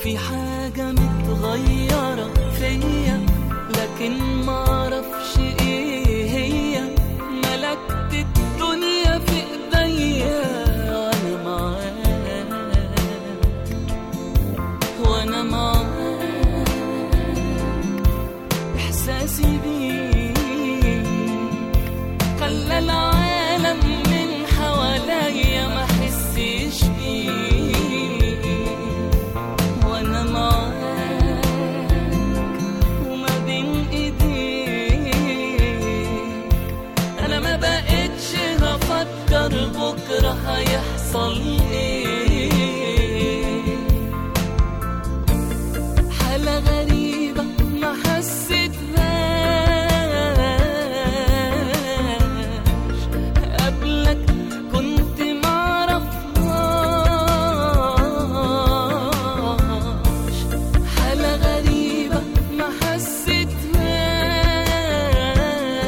في حاجة متغيرة فيا لكن معرفش ايه هي. ملكت الدنيا في ايديا وانا معاك، وانا معاك. احساسي بيك خلى العالم من حواليا ما احسش بيك، وانا معاك وما بين ايديك. انا ما بقتش هفكر بكره هيحصل ايه. حالة غريبة ما حسيتهاش قبلك، كنت معرفهاش. حالة غريبة ما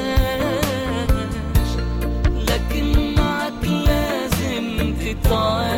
حسيتهاش، لكن معاك لازم تتعامل.